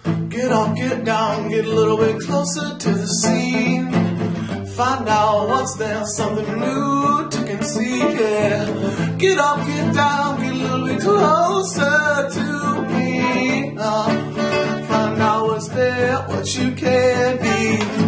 Get up, get down, get a little bit closer to the scene. Find out what's there, something new to conceive, yeah. Get up, get down, get a little bit closer to me. Find out what's there, what you can be.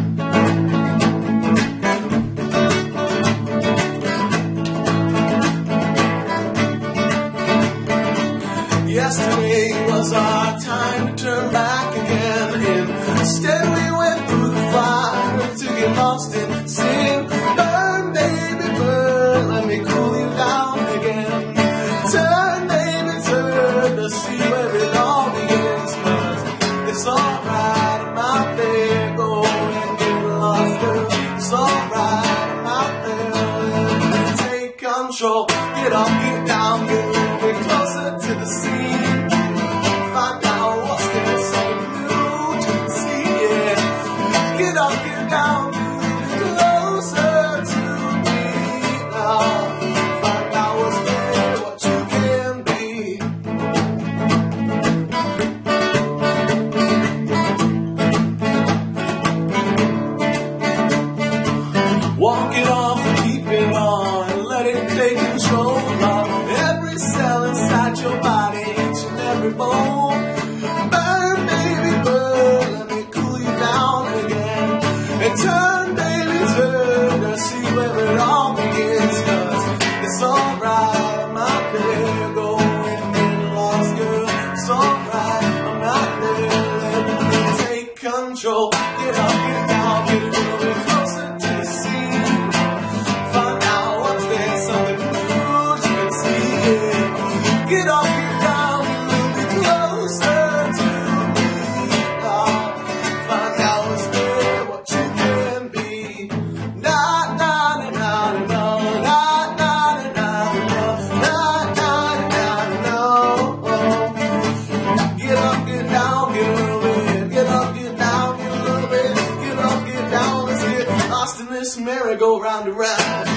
Yesterday was our time to turn back again. Instead we went through the fire to get lost in sin. Burn, baby, burn, let me cool you down again. Turn, baby, turn to see where it all begins. 'Cause it's alright, I'm out there, go and get lost, girl. It's alright, I'm out there, let me take control. Get up, get down, get a little bit closer to the scene. Find out what's there, something new to see, yeah. Get up, get down, get closer to me now. Find out what's there, what you can be. Walk it off and keep it on, and let it take control of every cell inside your body, each and every bone. Burn, baby, burn, let me cool you down again. And turn, baby, turn to see where it all begins. 'Cause it's alright, I'm out there, going and getting lost, girl. It's alright, I'm out there, let me take control. Get up, get down, get a little bit closer to the scene. Find out what's there, something new you can see, yeah. Get up, get down, get a little bit closer to me now. Find out what's there, what you can be. Na na na na na na na na na na na na. Get up, get down, get a little bit. Get up, get down, get a little bit. Get up, get down, let's get lost in this merry-go-round around.